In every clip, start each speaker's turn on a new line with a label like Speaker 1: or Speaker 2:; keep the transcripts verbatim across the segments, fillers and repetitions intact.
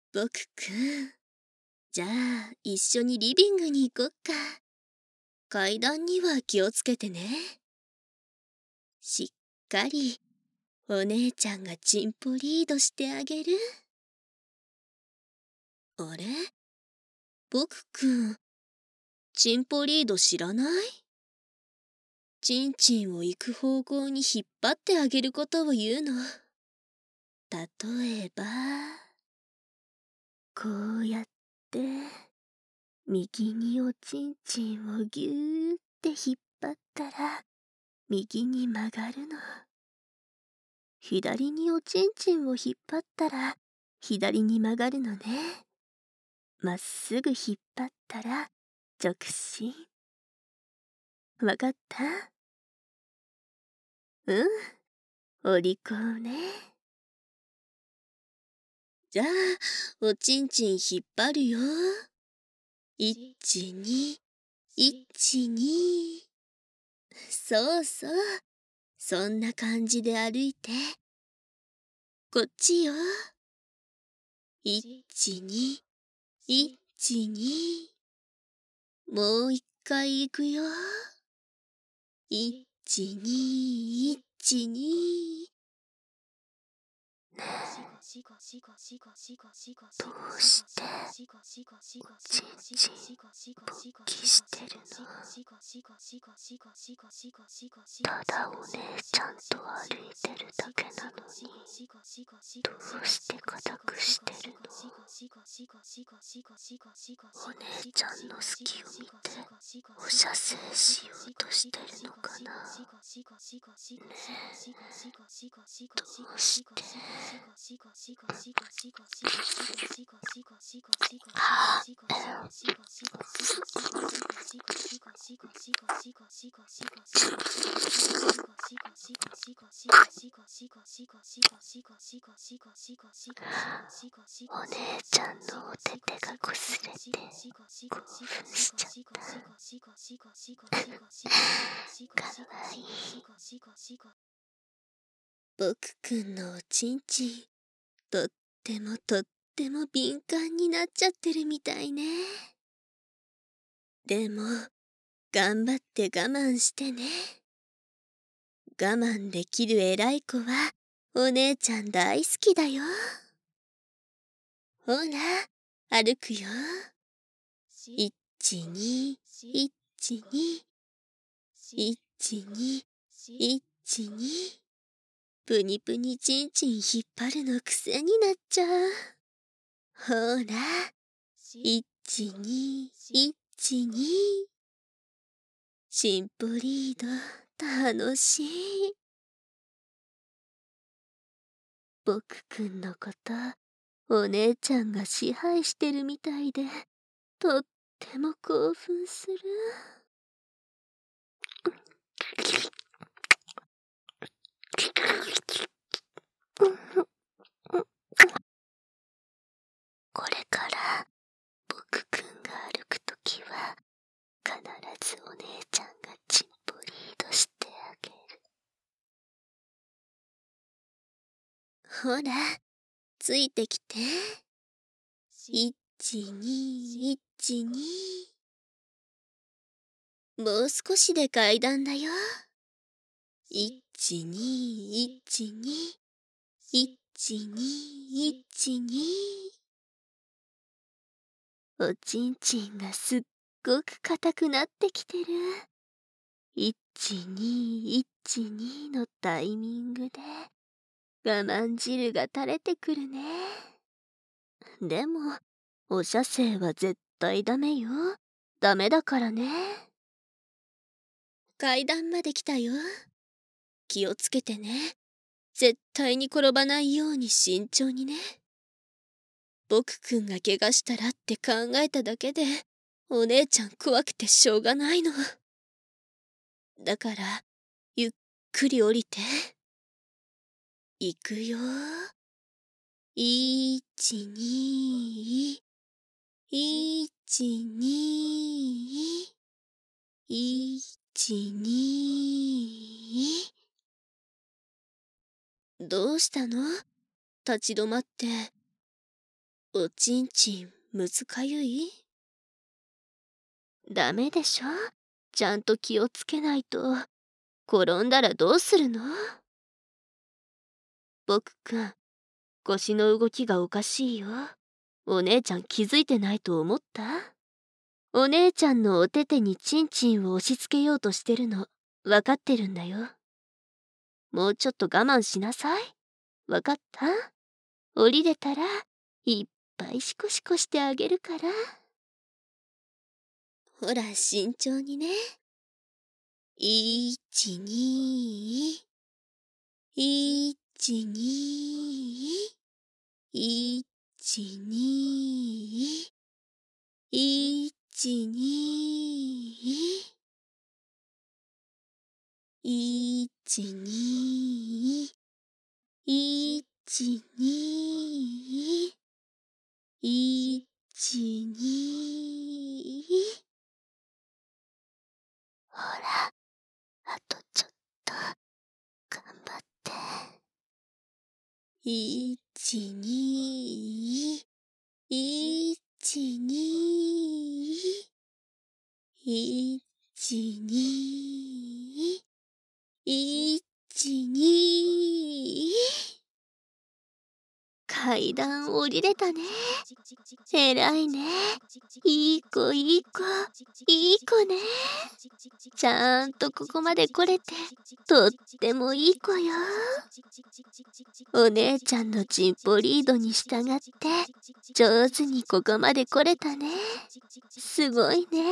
Speaker 1: 僕くん、じゃあ一緒にリビングに行こっか。階段には気をつけてね。しっかりお姉ちゃんがチンポリードしてあげる。あれ？僕くん、チンポリード知らない？チンチンを行く方向に引っ張ってあげることを言うの。例えば、こうやって、右におちんちんをぎゅーって引っ張ったら、右に曲がるの。左におちんちんを引っ張ったら、左に曲がるのね。まっすぐ引っ張ったら、直進。わかった？うん、お利口ね。じゃあ、おちんちん引っ張るよ。いち、に、いち、に。そうそう。そんな感じで歩いて。こっちよ。いち、に、いち、に。もう一回行くよ。いち、に、いち、に。ねえ、どうしておちんちん勃起してるの？ただお姉ちゃんと歩いてるだけなのに、どうして固くしてるの？お姉ちゃんの隙を見てお射精しようとしてるのかな？ねえ、どうして？あっ、お姉ちゃんのお手手がこすれて興奮しちゃった。かわいい。僕くんのおちんちん、とってもとっても敏感になっちゃってるみたいね。でも、頑張って我慢してね。我慢できる偉い子は、お姉ちゃん大好きだよ。ほら、歩くよ。いち、に、いち、に。いち、に、いち、に。ぷにぷにちんちん引っ張るの癖になっちゃう。ほら、いち、に、いち、に。チンポリード、楽しい。僕くんのこと、お姉ちゃんが支配してるみたいで、とっても興奮する。これから僕くんが歩くときは必ずお姉ちゃんがチンポリードしてあげる。ほら、ついてきて。いち、に、いち、に。もう少しで階段だよ。いち、に、いち、に。いち、に、いち、に。おちんちんがすっごく硬くなってきてる。いち、に、いち、にのタイミングで我慢汁が垂れてくるね。でも、お射精は絶対ダメよ。ダメだからね。階段まで来たよ。気をつけてね。絶対に転ばないように慎重にね。僕くんが怪我したらって考えただけで、お姉ちゃん怖くてしょうがないの。だから、ゆっくり降りて。いくよ。いち、に、いち、に、いち、に。どうしたの？立ち止まって。 おちんちんむずかゆい？ダメでしょ。ちゃんと気をつけないと。転んだらどうするの？僕くん、腰の動きがおかしいよ。お姉ちゃん気づいてないと思った？お姉ちゃんのお手手にチンチンを押し付けようとしてるの分かってるんだよ。もうちょっと我慢しなさい。分かった？降りれたらいっぱいシコシコしてあげるから。ほら慎重にね。いちにいちにいちにいちにいちにいちにいちにほら、あとちょっと頑張って。いちにいちにいちにいちに階段降りれたね。えらいね。いい子いい子いい子ね。ちゃんとここまで来れてとってもいい子よ。お姉ちゃんのチンポリードに従って上手にここまで来れたね。すごいね。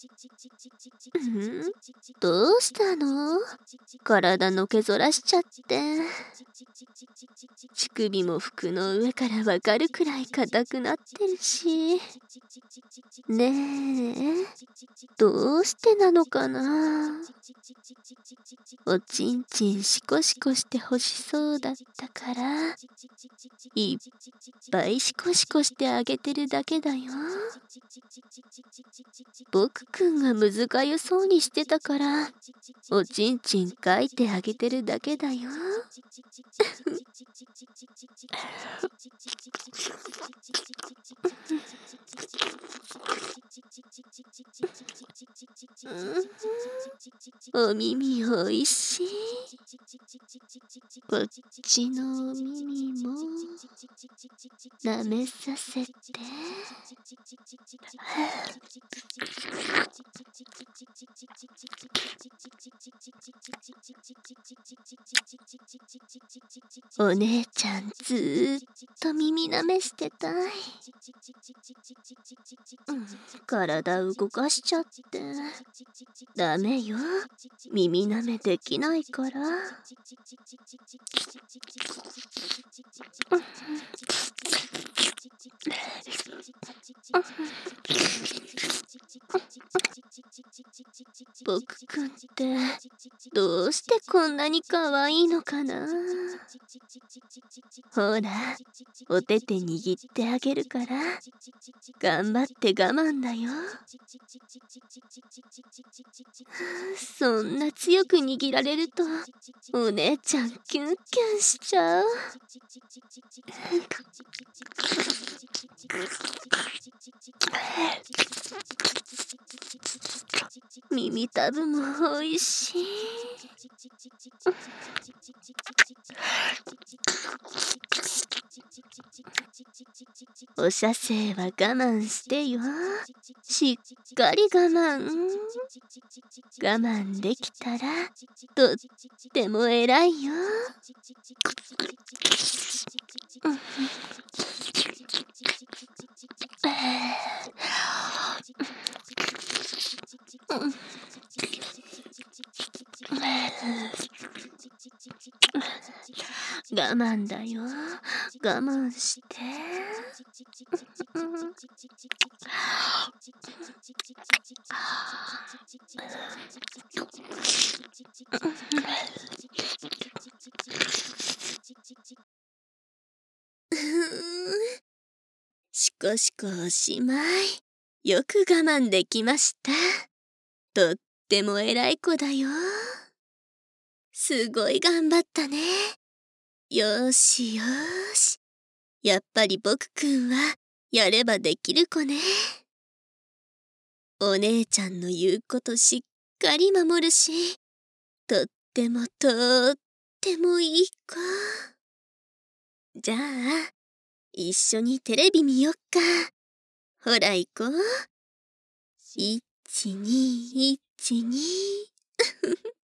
Speaker 1: ん？どうしたの？体のけぞらしちゃって。乳首も服の上からわかるくらい硬くなってるし。ねえ、どうしてなのかな。おちんちんシコシコしてほしそうだったからいっぱいシコシコしてあげてるだけだよ。僕くんがむずかゆそうにしてたからおちんちんかいてあげてるだけだよ。うん、お耳おいしい。こっちのお耳も舐めさせて。お姉ちゃんずーっと耳舐めしてたい。うん、体動かしちゃってダメよ。耳舐めできないから。僕くんってどうしてこんなに可愛いのかな。ほら、お手手握ってあげるから頑張って我慢だよ。そんな強く握られるとお姉ちゃんキュンキュンしちゃう。耳たぶもおいしい。お射精は我慢してよ。しっかり我慢。我慢できたらとっても偉いよ。我慢だよ。我慢して。しこしこおしまい。よく我慢できました。とっても偉い子だよ。すごい頑張ったね。よーしよーし。やっぱり僕くんはやればできる子ね。お姉ちゃんの言うことしっかり守るし、とってもとってもいい子。じゃあ、一緒にテレビ見よっか。ほら行こう。いちにいちに